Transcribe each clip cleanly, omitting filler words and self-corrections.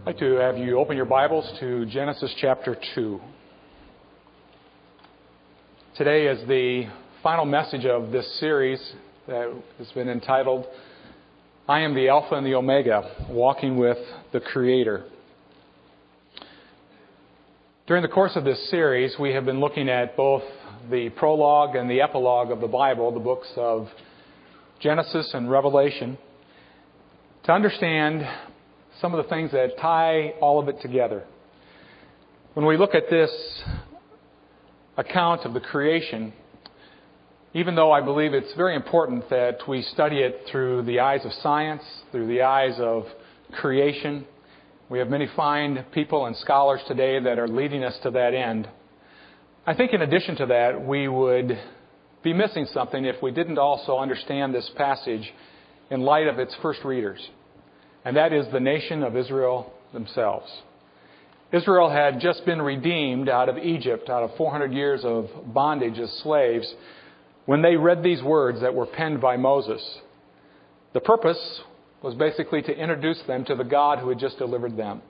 I'd like to have you open your Bibles to Genesis chapter 2. Today is the final message of this series that has been entitled, I Am the Alpha and the Omega, Walking with the Creator. During the course of this series, we have been looking at both the prologue and the epilogue of the Bible, the books of Genesis and Revelation, to understand some of the things that tie all of it together. When we look at this account of the creation, even though I believe it's very important that we study it through the eyes of science, through the eyes of creation, we have many fine people and scholars today that are leading us to that end. I think in addition to that, we would be missing something if we didn't also understand this passage in light of its first readers. And that is the nation of Israel themselves. Israel had just been redeemed out of Egypt, out of 400 years of bondage as slaves, when they read these words that were penned by Moses. The purpose was basically to introduce them to the God who had just delivered them.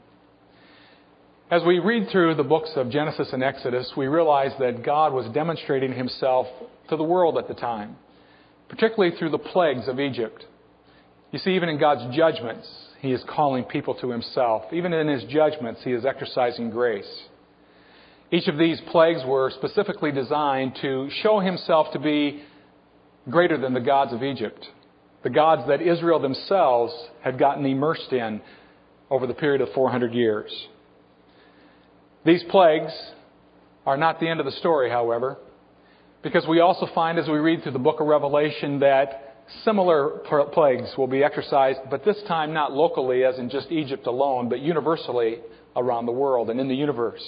As we read through the books of Genesis and Exodus, we realize that God was demonstrating Himself to the world at the time, particularly through the plagues of Egypt. You see, even in God's judgments, He is calling people to Himself. Even in His judgments, He is exercising grace. Each of these plagues were specifically designed to show Himself to be greater than the gods of Egypt, the gods that Israel themselves had gotten immersed in over the period of 400 years. These plagues are not the end of the story, however, because we also find as we read through the book of Revelation that similar plagues will be exercised, but this time not locally as in just Egypt alone, but universally around the world and in the universe.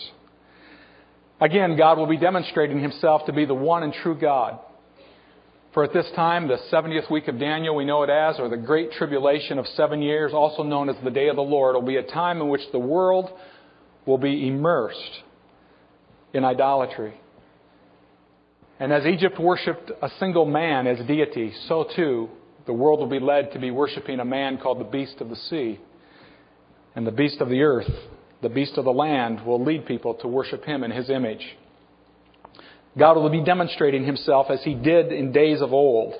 Again, God will be demonstrating Himself to be the one and true God. For at this time, the 70th week of Daniel, we know it as, or the Great Tribulation of 7 years, also known as the Day of the Lord, will be a time in which the world will be immersed in idolatry. And as Egypt worshipped a single man as deity, so too the world will be led to be worshiping a man called the beast of the sea. And the beast of the earth, the beast of the land, will lead people to worship him in his image. God will be demonstrating Himself as He did in days of old.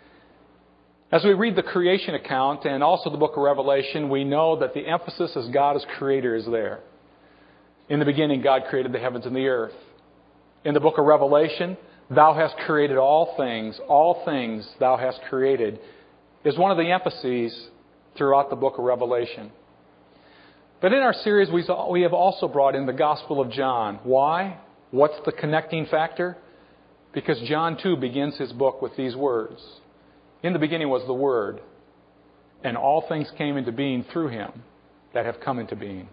As we read the creation account and also the book of Revelation, we know that the emphasis as God as Creator is there. In the beginning, God created the heavens and the earth. In the book of Revelation, Thou hast created all things Thou hast created, is one of the emphases throughout the book of Revelation. But in our series, we have also brought in the Gospel of John. Why? What's the connecting factor? Because John too begins his book with these words. In the beginning was the Word, and all things came into being through Him that have come into being.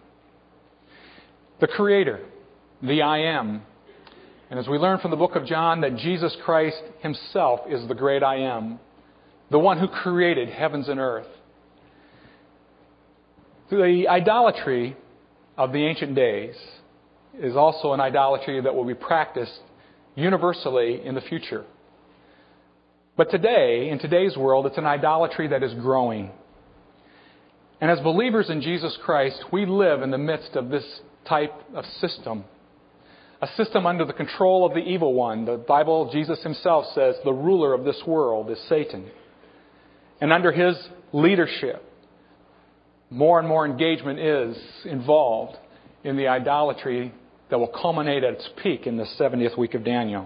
The Creator, the I Am. And as we learn from the book of John that Jesus Christ Himself is the great I Am, the one who created heavens and earth. The idolatry of the ancient days is also an idolatry that will be practiced universally in the future. But today, in today's world, it's an idolatry that is growing. And as believers in Jesus Christ, we live in the midst of this type of system. A system under the control of the evil one. The Bible, Jesus Himself says, the ruler of this world is Satan. And under his leadership, more and more engagement is involved in the idolatry that will culminate at its peak in the 70th week of Daniel.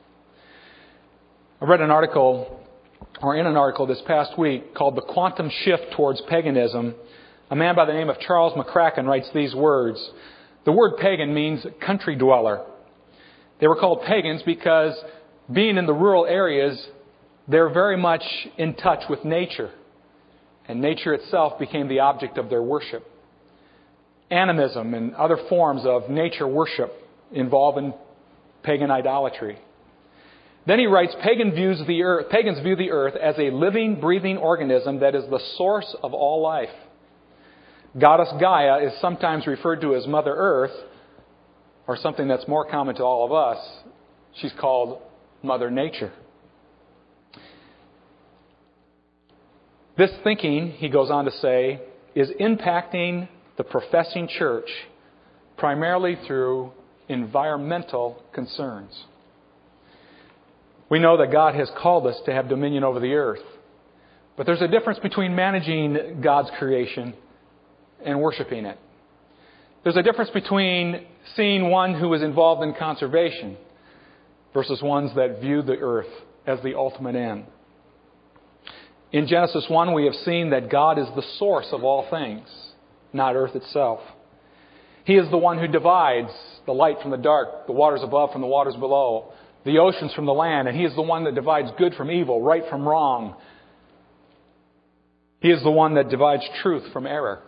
I read an article this past week called The Quantum Shift Towards Paganism. A man by the name of Charles McCracken writes these words. The word pagan means country dweller. They were called pagans because being in the rural areas, they're very much in touch with nature. And nature itself became the object of their worship. Animism and other forms of nature worship involve in pagan idolatry. Then he writes, pagans view the earth as a living, breathing organism that is the source of all life. Goddess Gaia is sometimes referred to as Mother Earth, or something that's more common to all of us, she's called Mother Nature. This thinking, he goes on to say, is impacting the professing church primarily through environmental concerns. We know that God has called us to have dominion over the earth. But there's a difference between managing God's creation and worshiping it. There's a difference between seeing one who is involved in conservation versus ones that view the earth as the ultimate end. In Genesis 1, we have seen that God is the source of all things, not earth itself. He is the one who divides the light from the dark, the waters above from the waters below, the oceans from the land, and He is the one that divides good from evil, right from wrong. He is the one that divides truth from error.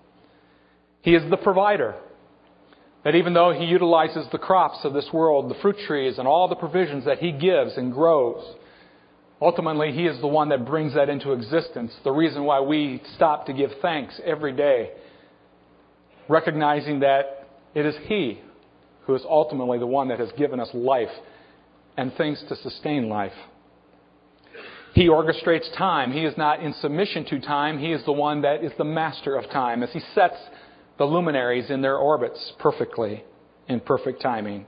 He is the provider. That even though He utilizes the crops of this world, the fruit trees and all the provisions that He gives and grows, ultimately He is the one that brings that into existence. The reason why we stop to give thanks every day, recognizing that it is He who is ultimately the one that has given us life and things to sustain life. He orchestrates time. He is not in submission to time. He is the one that is the master of time as He sets the luminaries in their orbits perfectly, in perfect timing.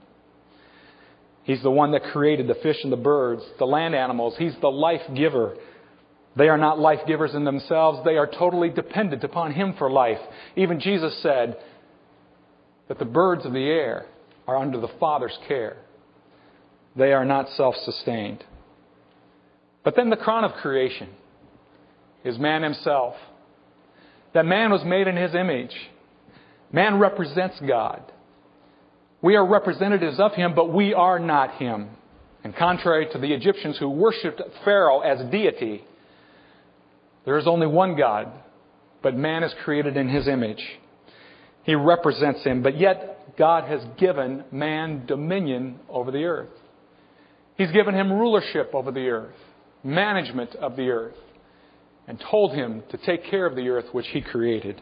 He's the one that created the fish and the birds, the land animals. He's the life giver. They are not life givers in themselves. They are totally dependent upon Him for life. Even Jesus said that the birds of the air are under the Father's care. They are not self-sustained. But then the crown of creation is man himself. That man was made in His image. Man represents God. We are representatives of Him, but we are not Him. And contrary to the Egyptians who worshipped Pharaoh as deity, there is only one God, but man is created in His image. He represents Him, but yet God has given man dominion over the earth. He's given him rulership over the earth, management of the earth, and told him to take care of the earth which He created.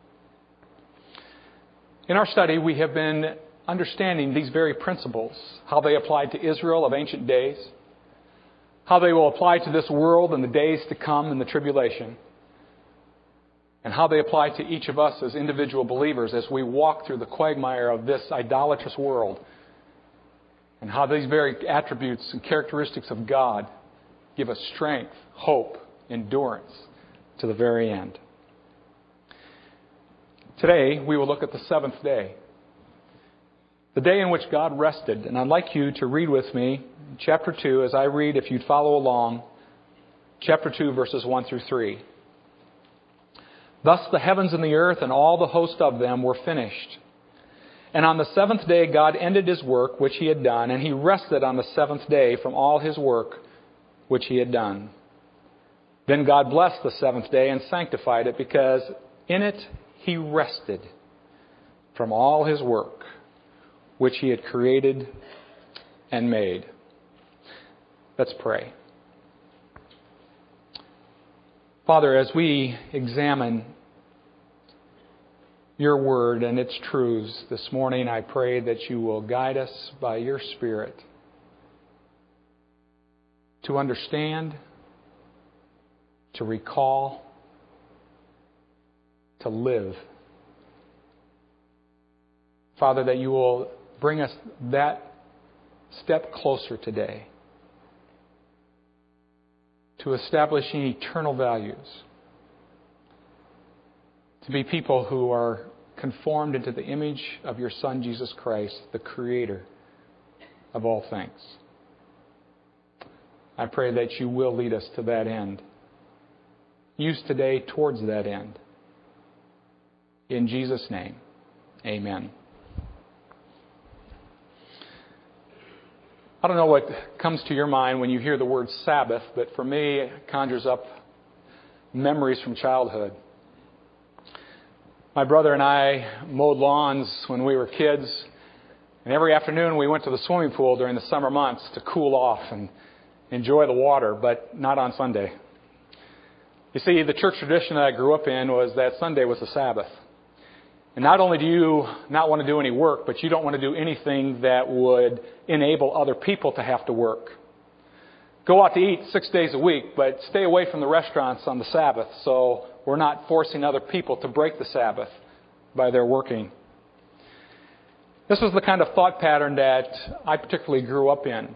In our study, we have been understanding these very principles, how they applied to Israel of ancient days, how they will apply to this world in the days to come in the tribulation, and how they apply to each of us as individual believers as we walk through the quagmire of this idolatrous world, and how these very attributes and characteristics of God give us strength, hope, endurance to the very end. Today, we will look at the seventh day, the day in which God rested. And I'd like you to read with me chapter 2 as I read, if you'd follow along, chapter 2, verses 1 through 3. Thus the heavens and the earth and all the host of them were finished. And on the seventh day God ended His work which He had done, and He rested on the seventh day from all His work which He had done. Then God blessed the seventh day and sanctified it, because in it He rested from all His work which He had created and made. Let's pray. Father, as we examine Your Word and its truths this morning, I pray that You will guide us by Your Spirit to understand, to recall, to live. Father, that You will bring us that step closer today to establishing eternal values, to be people who are conformed into the image of Your Son, Jesus Christ, the Creator of all things. I pray that You will lead us to that end. Use today towards that end. In Jesus' name, amen. I don't know what comes to your mind when you hear the word Sabbath, but for me, it conjures up memories from childhood. My brother and I mowed lawns when we were kids, and every afternoon we went to the swimming pool during the summer months to cool off and enjoy the water, but not on Sunday. You see, the church tradition that I grew up in was that Sunday was the Sabbath. And not only do you not want to do any work, but you don't want to do anything that would enable other people to have to work. Go out to eat 6 days a week, but stay away from the restaurants on the Sabbath, so we're not forcing other people to break the Sabbath by their working. This was the kind of thought pattern that I particularly grew up in.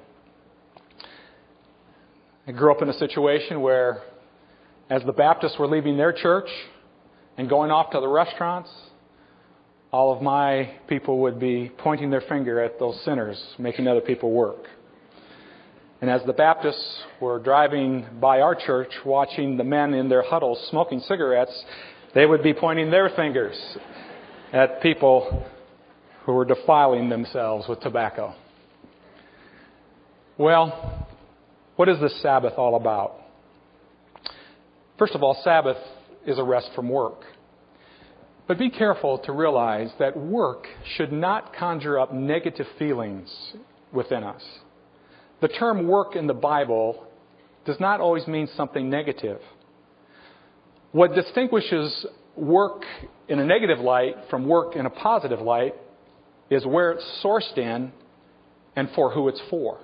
I grew up in a situation where, as the Baptists were leaving their church and going off to the restaurants, all of my people would be pointing their finger at those sinners, making other people work. And as the Baptists were driving by our church, watching the men in their huddles smoking cigarettes, they would be pointing their fingers at people who were defiling themselves with tobacco. Well, what is this Sabbath all about? First of all, Sabbath is a rest from work. But be careful to realize that work should not conjure up negative feelings within us. The term work in the Bible does not always mean something negative. What distinguishes work in a negative light from work in a positive light is where it's sourced in and for who it's for.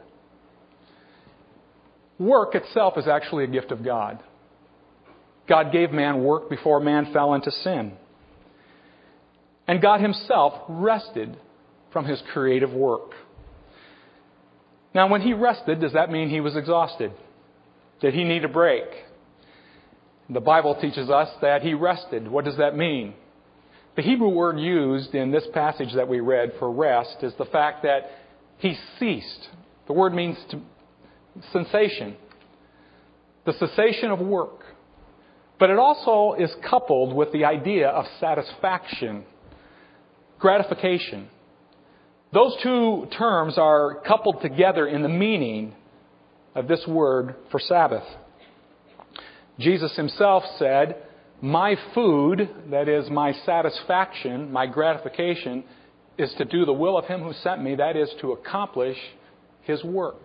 Work itself is actually a gift of God. God gave man work before man fell into sin. And God himself rested from his creative work. Now, when he rested, does that mean he was exhausted? Did he need a break? The Bible teaches us that he rested. What does that mean? The Hebrew word used in this passage that we read for rest is the fact that he ceased. The word means cessation. The cessation of work. But it also is coupled with the idea of satisfaction, gratification. Those two terms are coupled together in the meaning of this word for Sabbath. Jesus himself said, "My food, that is my satisfaction, my gratification, is to do the will of him who sent me, that is to accomplish his work."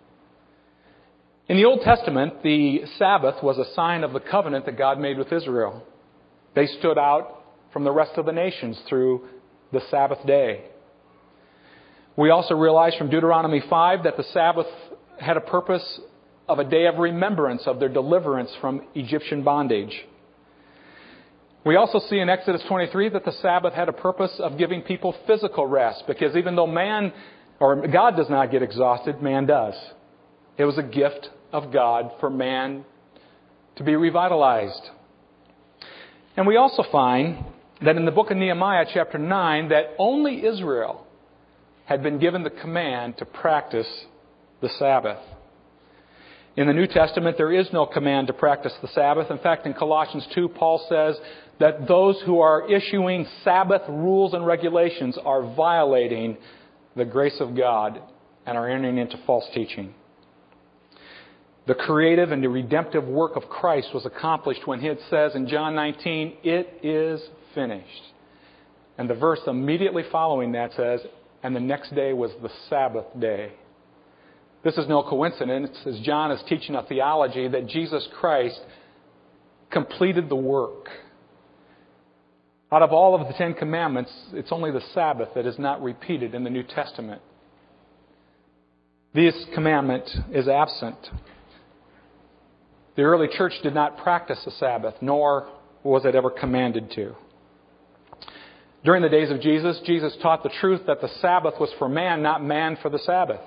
In the Old Testament, the Sabbath was a sign of the covenant that God made with Israel. They stood out from the rest of the nations through the Sabbath day. We also realize from Deuteronomy 5 that the Sabbath had a purpose of a day of remembrance of their deliverance from Egyptian bondage. We also see in Exodus 23 that the Sabbath had a purpose of giving people physical rest, because even though God does not get exhausted, man does. It was a gift of God for man to be revitalized. And we also find that in the book of Nehemiah, chapter 9, that only Israel had been given the command to practice the Sabbath. In the New Testament, there is no command to practice the Sabbath. In fact, in Colossians 2, Paul says that those who are issuing Sabbath rules and regulations are violating the grace of God and are entering into false teaching. The creative and the redemptive work of Christ was accomplished when it says in John 19, "It is finished." And the verse immediately following that says, "And the next day was the Sabbath day." This is no coincidence, as John is teaching a theology that Jesus Christ completed the work. Out of all of the 10 Commandments, it's only the Sabbath that is not repeated in the New Testament. This commandment is absent. The early church did not practice the Sabbath, nor was it ever commanded to. During the days of Jesus, Jesus taught the truth that the Sabbath was for man, not man for the Sabbath.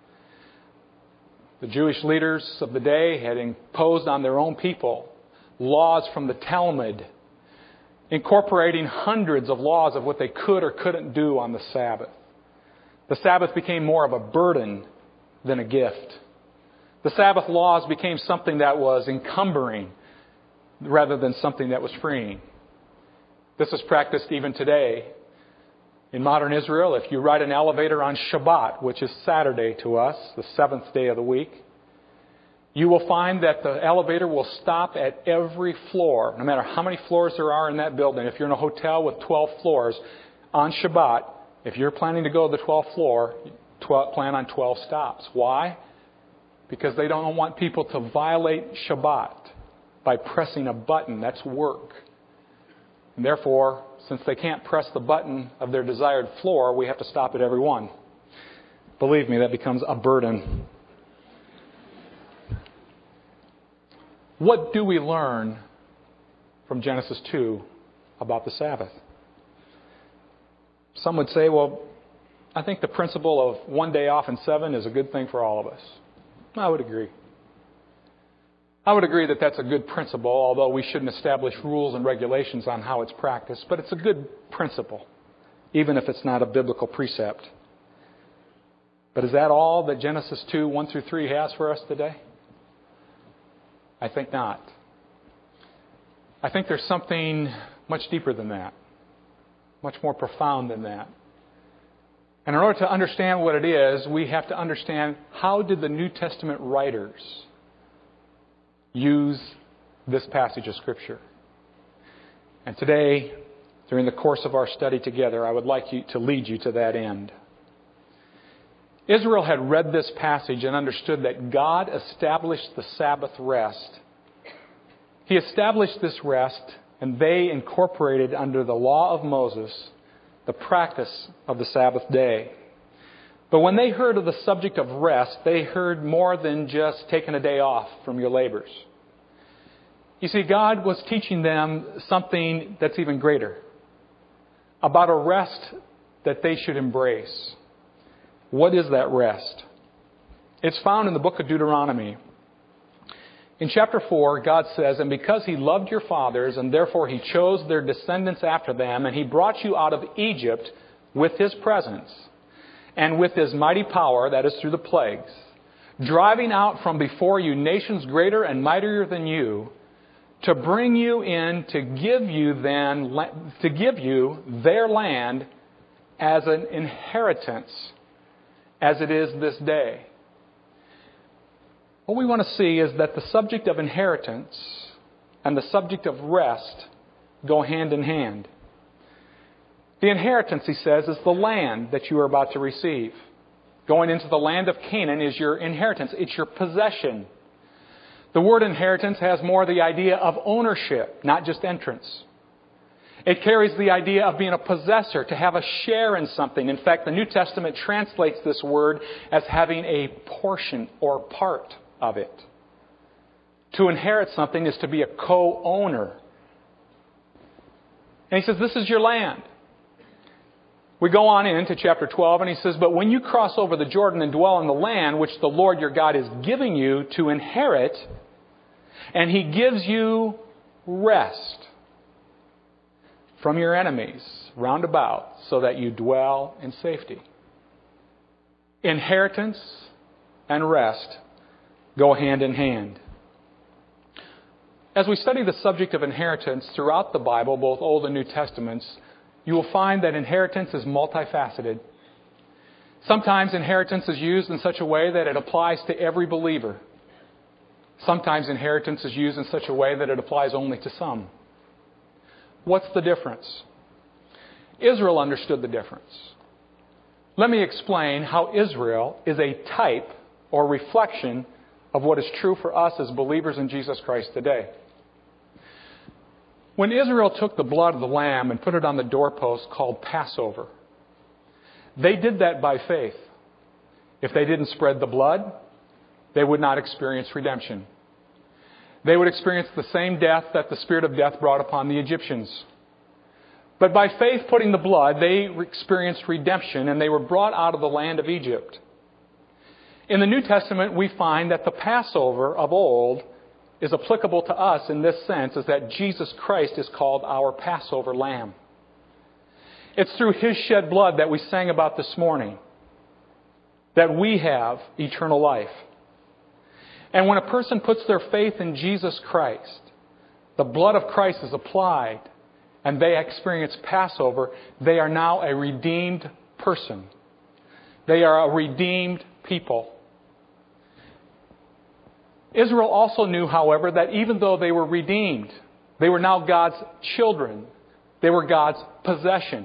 The Jewish leaders of the day had imposed on their own people laws from the Talmud, incorporating hundreds of laws of what they could or couldn't do on the Sabbath. The Sabbath became more of a burden than a gift. The Sabbath laws became something that was encumbering rather than something that was freeing. This is practiced even today. In modern Israel, if you ride an elevator on Shabbat, which is Saturday to us, the 7th day of the week, you will find that the elevator will stop at every floor, no matter how many floors there are in that building. If you're in a hotel with 12 floors, on Shabbat, if you're planning to go to the 12th floor, plan on 12 stops. Why? Because they don't want people to violate Shabbat by pressing a button. That's work. And therefore, since they can't press the button of their desired floor, we have to stop at every one. Believe me, that becomes a burden. What do we learn from Genesis 2 about the Sabbath? Some would say, well, I think the principle of one day off in 7 is a good thing for all of us. I would agree. I would agree that that's a good principle, although we shouldn't establish rules and regulations on how it's practiced. But it's a good principle, even if it's not a biblical precept. But is that all that Genesis 2, 1 through 3 has for us today? I think not. I think there's something much deeper than that, much more profound than that. And in order to understand what it is, we have to understand, how did the New Testament writers use this passage of Scripture? And today, during the course of our study together, I would like to lead you to that end. Israel had read this passage and understood that God established the Sabbath rest. He established this rest, and they incorporated under the law of Moses the practice of the Sabbath day. But when they heard of the subject of rest, they heard more than just taking a day off from your labors. You see, God was teaching them something that's even greater, about a rest that they should embrace. What is that rest? It's found in the book of Deuteronomy. In chapter 4, God says, "And because He loved your fathers, and therefore He chose their descendants after them, and He brought you out of Egypt with His presence, and with His mighty power," that is through the plagues, "driving out from before you nations greater and mightier than you, to bring you in to give you their land as an inheritance, as it is this day." What we want to see is that the subject of inheritance and the subject of rest go hand in hand. The inheritance, he says, is the land that you are about to receive. Going into the land of Canaan is your inheritance. It's your possession. The word inheritance has more the idea of ownership, not just entrance. It carries the idea of being a possessor, to have a share in something. In fact, the New Testament translates this word as having a portion or part of it. To inherit something is to be a co-owner. And he says, this is your land. We go on into chapter 12, and he says, "But when you cross over the Jordan and dwell in the land which the Lord your God is giving you to inherit, and He gives you rest from your enemies round about, so that you dwell in safety." Inheritance and rest go hand in hand. As we study the subject of inheritance throughout the Bible, both Old and New Testaments, you will find that inheritance is multifaceted. Sometimes inheritance is used in such a way that it applies to every believer. Sometimes inheritance is used in such a way that it applies only to some. What's the difference? Israel understood the difference. Let me explain how Israel is a type or reflection of what is true for us as believers in Jesus Christ today. When Israel took the blood of the lamb and put it on the doorpost called Passover, they did that by faith. If they didn't spread the blood, they would not experience redemption. They would experience the same death that the spirit of death brought upon the Egyptians. But by faith putting the blood, they experienced redemption, and they were brought out of the land of Egypt. In the New Testament, we find that the Passover of old is applicable to us in this sense, is that Jesus Christ is called our Passover lamb. It's through His shed blood that we sang about this morning that we have eternal life. And when a person puts their faith in Jesus Christ, the blood of Christ is applied, and they experience Passover. They are now a redeemed person. They are a redeemed people. Israel also knew, however, that even though they were redeemed, they were now God's children. They were God's possession.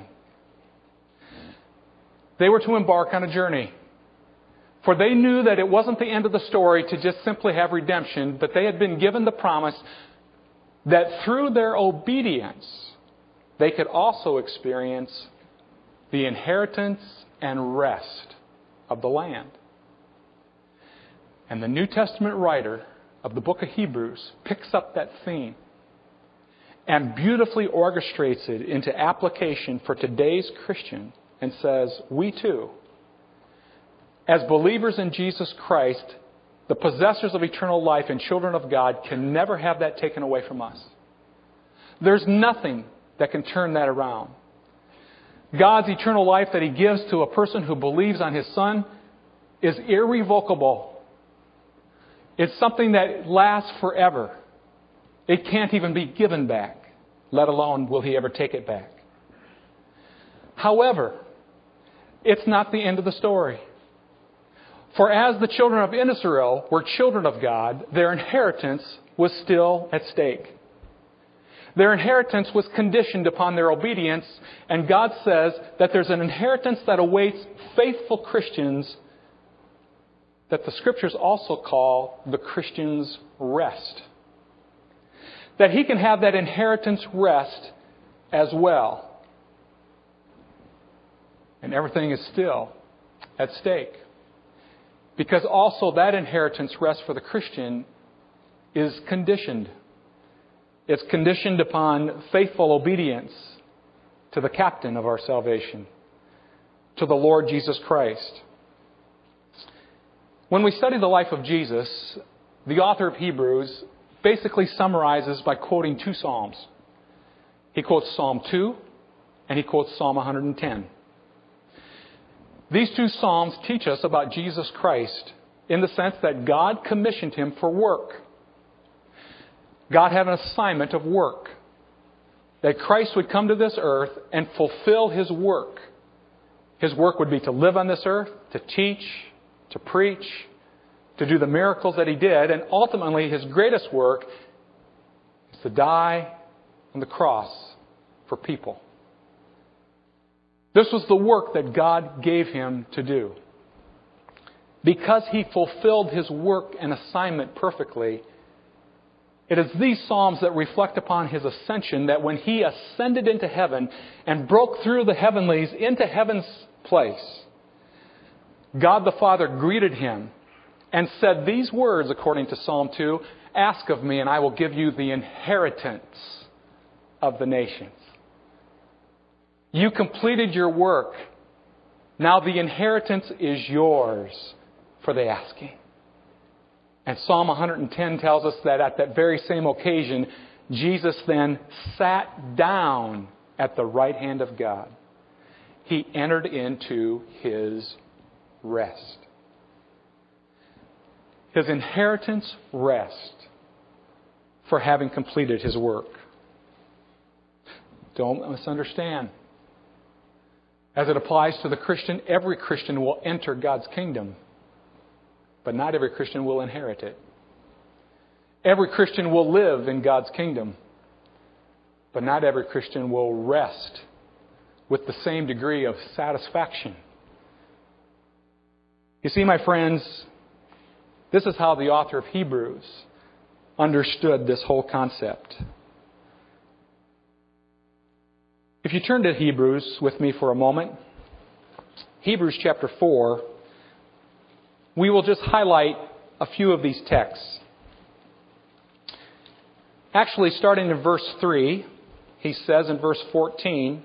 They were to embark on a journey. For they knew that it wasn't the end of the story to just simply have redemption, but they had been given the promise that through their obedience, they could also experience the inheritance and rest of the land. And the New Testament writer of the book of Hebrews picks up that theme and beautifully orchestrates it into application for today's Christian and says, we too, as believers in Jesus Christ, the possessors of eternal life and children of God, can never have that taken away from us. There's nothing that can turn that around. God's eternal life that He gives to a person who believes on His Son is irrevocable. It's something that lasts forever. It can't even be given back, let alone will He ever take it back. However, it's not the end of the story. For as the children of Israel were children of God, their inheritance was still at stake. Their inheritance was conditioned upon their obedience, and God says that there's an inheritance that awaits faithful Christians that the Scriptures also call the Christian's rest. That he can have that inheritance rest as well. And everything is still at stake. Because also that inheritance rest for the Christian is conditioned. It's conditioned upon faithful obedience to the captain of our salvation, to the Lord Jesus Christ. When we study the life of Jesus, the author of Hebrews basically summarizes by quoting two Psalms. He quotes Psalm 2 and he quotes Psalm 110. These two Psalms teach us about Jesus Christ in the sense that God commissioned Him for work. God had an assignment of work. That Christ would come to this earth and fulfill His work. His work would be to live on this earth, to teach, to preach, to do the miracles that He did. And ultimately, His greatest work is to die on the cross for people. This was the work that God gave Him to do. Because He fulfilled His work and assignment perfectly, it is these Psalms that reflect upon His ascension, that when He ascended into heaven and broke through the heavenlies into heaven's place, God the Father greeted Him and said these words, according to Psalm 2, "Ask of me, and I will give you the inheritance of the nations." You completed your work. Now the inheritance is yours for the asking. And Psalm 110 tells us that at that very same occasion, Jesus then sat down at the right hand of God. He entered into His rest. His inheritance rest for having completed His work. Don't misunderstand. As it applies to the Christian, every Christian will enter God's kingdom. But not every Christian will inherit it. Every Christian will live in God's kingdom. But not every Christian will rest with the same degree of satisfaction. You see, my friends, this is how the author of Hebrews understood this whole concept. If you turn to Hebrews with me for a moment, Hebrews chapter 4, we will just highlight a few of these texts. Actually, starting in verse 3, he says in verse 14,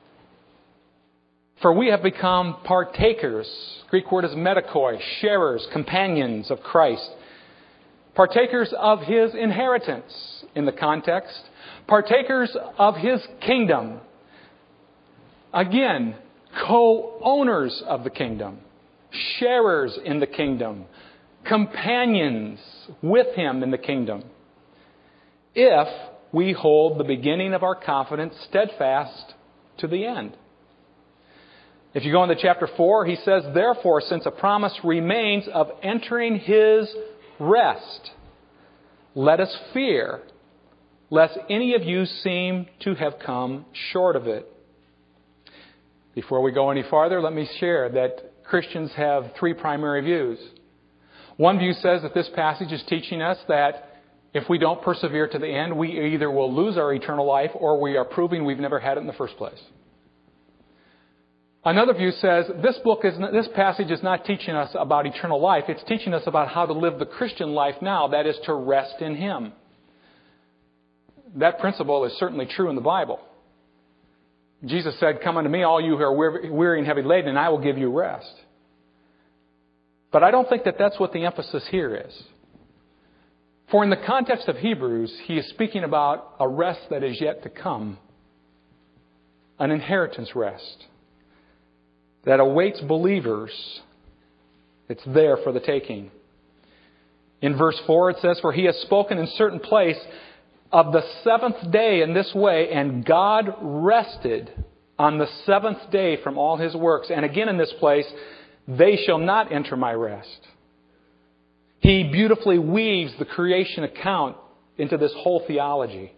"For we have become partakers," Greek word is metakoi, sharers, companions of Christ, partakers of His inheritance in the context, partakers of His kingdom. Again, co-owners of the kingdom, sharers in the kingdom, companions with Him in the kingdom, if we hold the beginning of our confidence steadfast to the end. If you go into chapter 4, he says, "Therefore, since a promise remains of entering His rest, let us fear, lest any of you seem to have come short of it." Before we go any farther, let me share that Christians have three primary views. One view says that this passage is teaching us that if we don't persevere to the end, we either will lose our eternal life or we are proving we've never had it in the first place. Another view says this passage is not teaching us about eternal life. It's teaching us about how to live the Christian life now, that is to rest in Him. That principle is certainly true in the Bible. Jesus said, "Come unto me, all you who are weary and heavy laden, and I will give you rest." But I don't think that that's what the emphasis here is. For in the context of Hebrews, he is speaking about a rest that is yet to come, an inheritance rest that awaits believers. It's there for the taking. In verse 4 it says, "For he has spoken in certain place of the seventh day in this way, and God rested on the seventh day from all his works." And again in this place, "They shall not enter my rest." He beautifully weaves the creation account into this whole theology.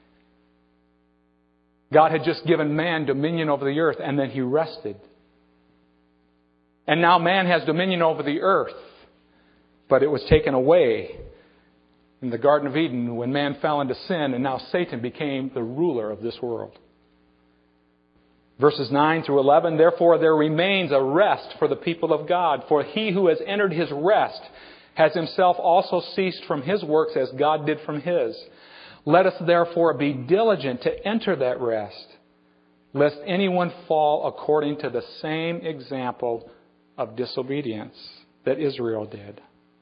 God had just given man dominion over the earth, and then he rested. And now man has dominion over the earth, but it was taken away in the Garden of Eden when man fell into sin, and now Satan became the ruler of this world. Verses 9 through 11, "Therefore there remains a rest for the people of God. For he who has entered his rest has himself also ceased from his works as God did from his. Let us therefore be diligent to enter that rest, lest anyone fall according to the same example of disobedience that Israel did."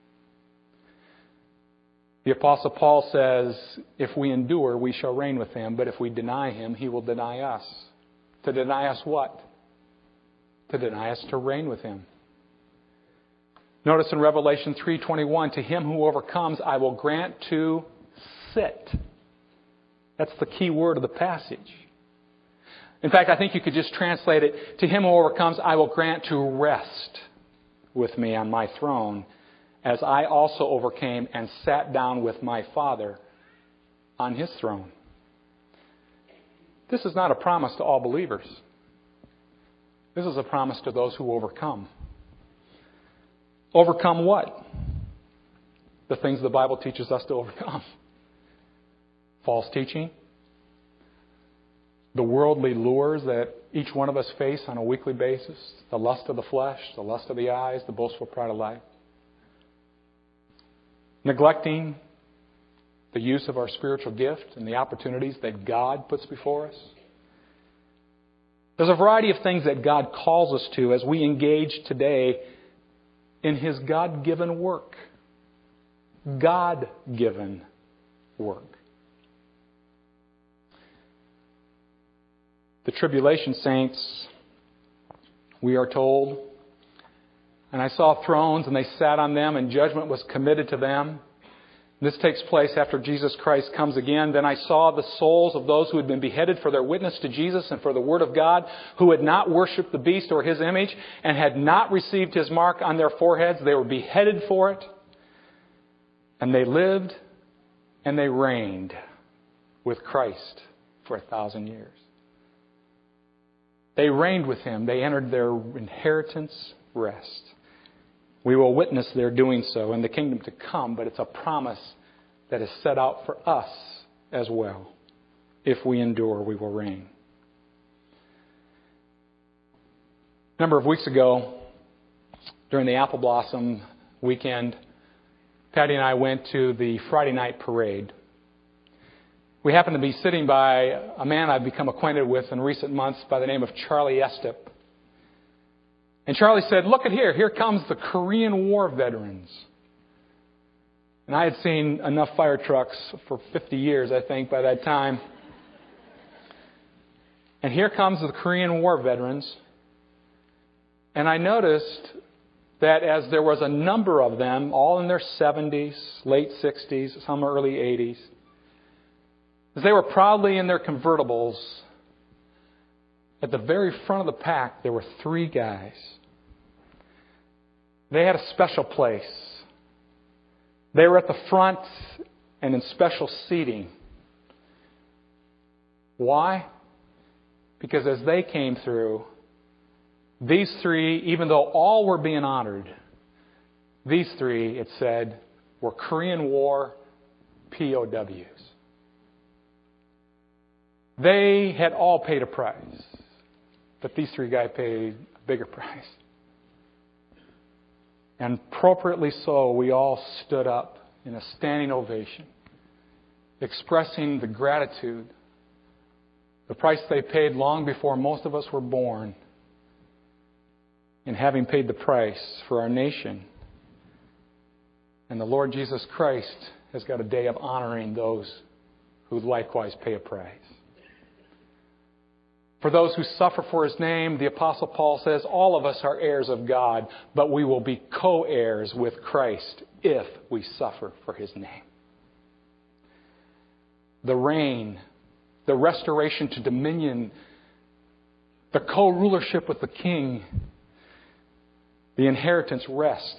The Apostle Paul says, if we endure, we shall reign with him. But if we deny him, he will deny us. To deny us what? To deny us to reign with him. Notice in Revelation 3:21, "To him who overcomes, I will grant to sit." That's the key word of the passage. In fact, I think you could just translate it, "To him who overcomes, I will grant to rest with me on my throne, as I also overcame and sat down with my Father on his throne." This is not a promise to all believers. This is a promise to those who overcome. Overcome what? The things the Bible teaches us to overcome. False teaching. The worldly lures that each one of us face on a weekly basis. The lust of the flesh, the lust of the eyes, the boastful pride of life. Neglecting the use of our spiritual gift and the opportunities that God puts before us. There's a variety of things that God calls us to as we engage today in his God-given work. God-given work. The tribulation saints, we are told, "And I saw thrones, and they sat on them, and judgment was committed to them." This takes place after Jesus Christ comes again. "Then I saw the souls of those who had been beheaded for their witness to Jesus and for the word of God, who had not worshipped the beast or his image, and had not received his mark on their foreheads. They were beheaded for it. And they lived and they reigned with Christ for 1,000 years." They reigned with him. They entered their inheritance rest. We will witness their doing so in the kingdom to come, but it's a promise that is set out for us as well. If we endure, we will reign. A number of weeks ago, during the Apple Blossom weekend, Patty and I went to the Friday night parade. We happened to be sitting by a man I've become acquainted with in recent months by the name of Charlie Estep. And Charlie said, "Look at here. Here comes the Korean War veterans." And I had seen enough fire trucks for 50 years, I think, by that time. And here comes the Korean War veterans. And I noticed that as there was a number of them, all in their 70s, late 60s, some early 80s, as they were proudly in their convertibles, at the very front of the pack, there were 3 guys. They had a special place. They were at the front and in special seating. Why? Because as they came through, these 3, even though all were being honored, these 3, it said, were Korean War POWs. They had all paid a price, but these 3 guys paid a bigger price. And appropriately so, we all stood up in a standing ovation, expressing the gratitude The price they paid long before most of us were born. And having paid the price for our nation. And the Lord Jesus Christ has got a day of honoring those who likewise pay a price. For those who suffer for His name, the Apostle Paul says, all of us are heirs of God, but we will be co-heirs with Christ if we suffer for His name. The reign, the restoration to dominion, the co-rulership with the King, the inheritance rest.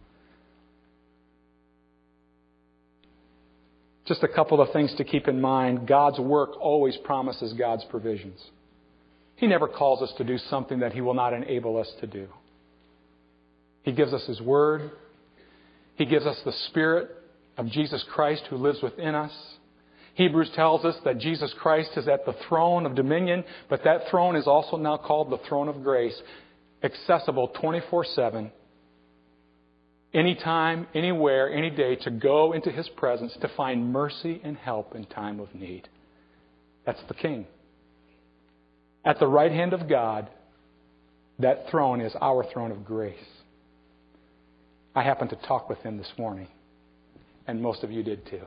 Just a couple of things to keep in mind. God's work always promises God's provisions. He never calls us to do something that He will not enable us to do. He gives us His Word. He gives us the Spirit of Jesus Christ who lives within us. Hebrews tells us that Jesus Christ is at the throne of dominion, but that throne is also now called the throne of grace, accessible 24/7, anytime, anywhere, any day, to go into His presence to find mercy and help in time of need. That's the King. At the right hand of God, that throne is our throne of grace. I happened to talk with Him this morning, and most of you did too.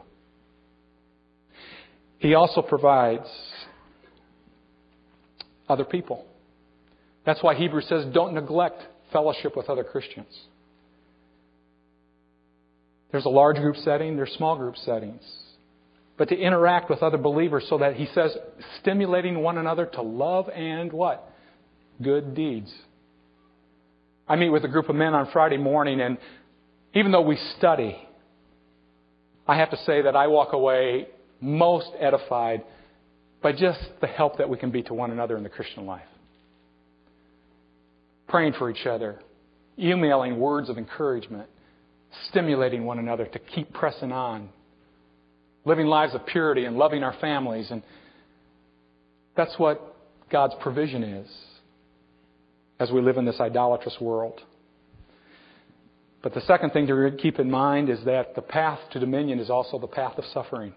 He also provides other people. That's why Hebrews says, don't neglect fellowship with other Christians. There's a large group setting, there's small group settings. But to interact with other believers so that, he says, stimulating one another to love and what? Good deeds. I meet with a group of men on Friday morning, and even though we study, I have to say that I walk away most edified by just the help that we can be to one another in the Christian life. Praying for each other, emailing words of encouragement, stimulating one another to keep pressing on, living lives of purity and loving our families. And that's what God's provision is as we live in this idolatrous world. But the second thing to keep in mind is that the path to dominion is also the path of suffering.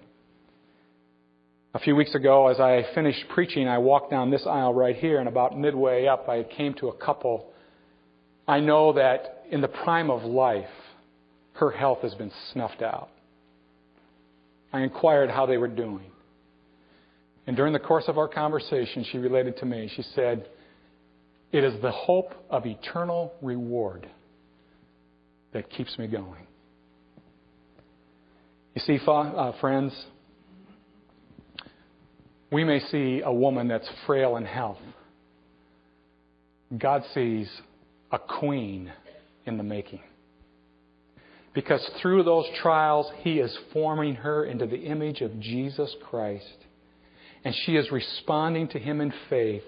A few weeks ago, as I finished preaching, I walked down this aisle right here, and about midway up, I came to a couple. I know that in the prime of life, her health has been snuffed out. I inquired how they were doing. And during the course of our conversation, she related to me. She said, "It is the hope of eternal reward that keeps me going." You see, friends, we may see a woman that's frail in health. God sees a queen in the making. Because through those trials, He is forming her into the image of Jesus Christ. And she is responding to Him in faith.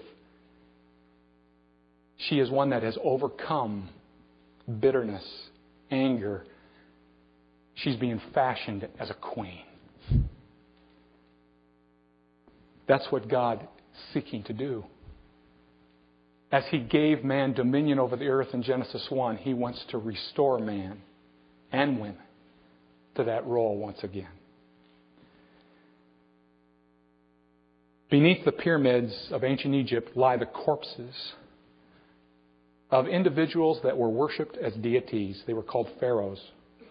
She is one that has overcome bitterness, anger. She's being fashioned as a queen. That's what God is seeking to do. As He gave man dominion over the earth in Genesis 1, He wants to restore man and women to that role once again. Beneath the pyramids of ancient Egypt lie the corpses of individuals that were worshipped as deities. They were called pharaohs.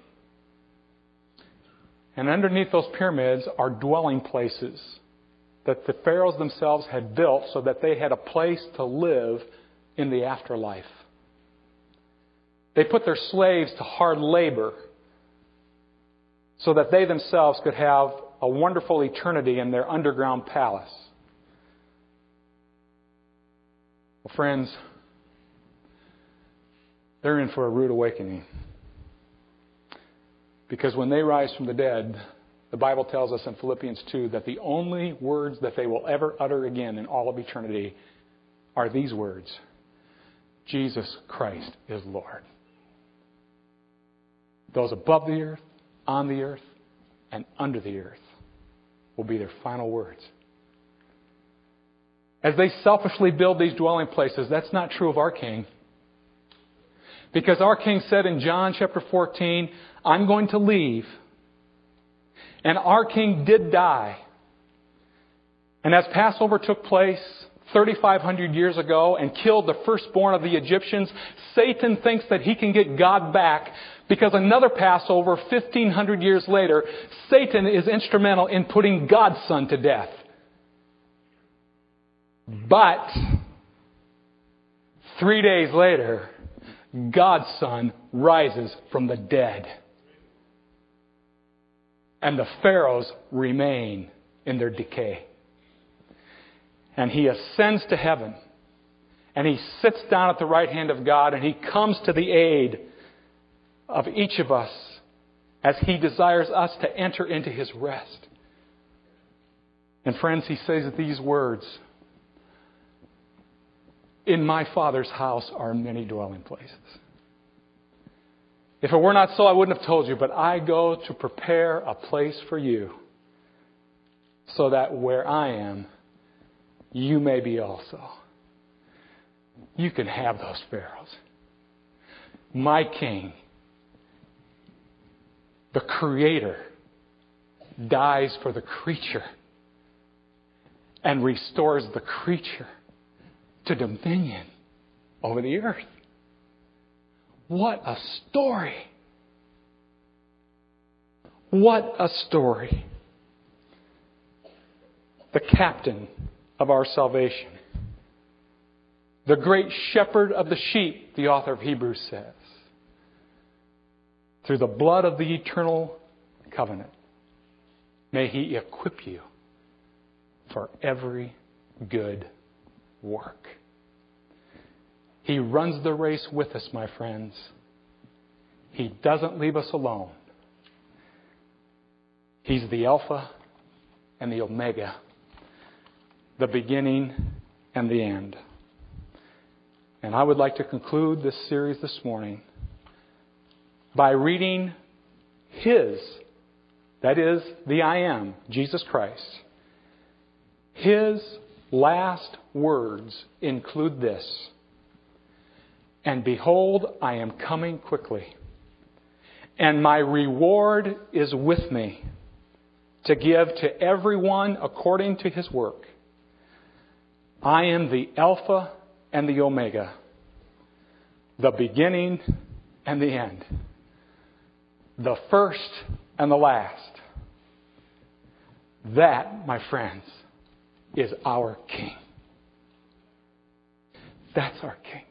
And underneath those pyramids are dwelling places that the pharaohs themselves had built so that they had a place to live in the afterlife. They put their slaves to hard labor so that they themselves could have a wonderful eternity in their underground palace. Well, friends, they're in for a rude awakening. Because when they rise from the dead, the Bible tells us in Philippians 2 that the only words that they will ever utter again in all of eternity are these words: Jesus Christ is Lord. Those above the earth, on the earth, and under the earth will be their final words. As they selfishly build these dwelling places, that's not true of our King. Because our King said in John chapter 14, "I'm going to leave." And our King did die. And as Passover took place 3,500 years ago and killed the firstborn of the Egyptians, Satan thinks that he can get God back because another Passover 1,500 years later, Satan is instrumental in putting God's Son to death. But 3 days later, God's Son rises from the dead. And the pharaohs remain in their decay. And he ascends to heaven. And he sits down at the right hand of God. And he comes to the aid of each of us as he desires us to enter into his rest. And friends, he says these words, "In my Father's house are many dwelling places. If it were not so, I wouldn't have told you, but I go to prepare a place for you, so that where I am, you may be also." You can have those pharaohs. My King, the Creator, dies for the creature and restores the creature to dominion over the earth. What a story! What a story! The captain of our salvation, the great shepherd of the sheep, the author of Hebrews says, through the blood of the eternal covenant, may he equip you for every good work. He runs the race with us, my friends. He doesn't leave us alone. He's the Alpha and the Omega, the beginning and the end. And I would like to conclude this series this morning by reading His, that is, the I Am, Jesus Christ. His last words include this: "And behold, I am coming quickly, and my reward is with me, to give to everyone according to his work. I am the Alpha and the Omega, the beginning and the end, the first and the last." That, my friends, is our King. That's our King.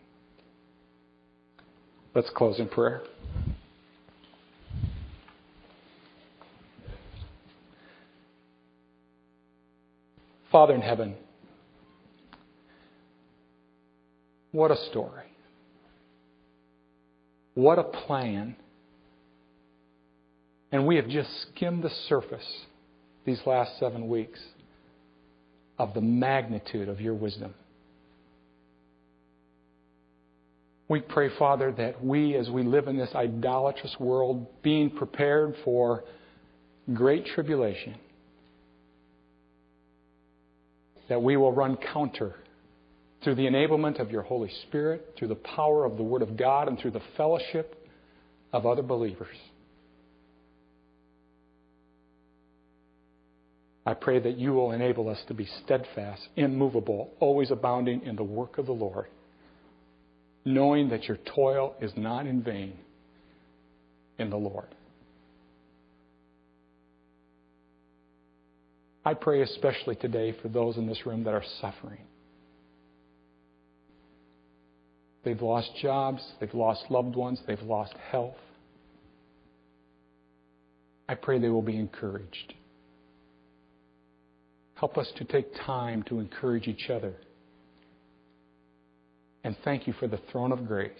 Let's close in prayer. Father in heaven, what a story. What a plan. And we have just skimmed the surface these last 7 weeks of the magnitude of your wisdom. We pray, Father, that we, as we live in this idolatrous world, being prepared for great tribulation, that we will run counter through the enablement of your Holy Spirit, through the power of the Word of God, and through the fellowship of other believers. I pray that you will enable us to be steadfast, immovable, always abounding in the work of the Lord, knowing that your toil is not in vain in the Lord. I pray especially today for those in this room that are suffering. They've lost jobs, they've lost loved ones, they've lost health. I pray they will be encouraged. Help us to take time to encourage each other. And thank you for the throne of grace,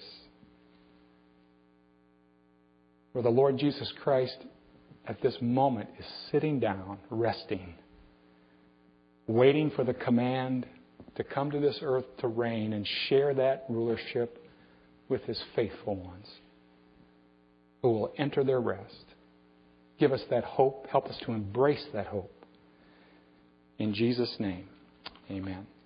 where the Lord Jesus Christ at this moment is sitting down, resting, waiting for the command to come to this earth to reign and share that rulership with His faithful ones who will enter their rest. Give us that hope. Help us to embrace that hope. In Jesus' name, amen.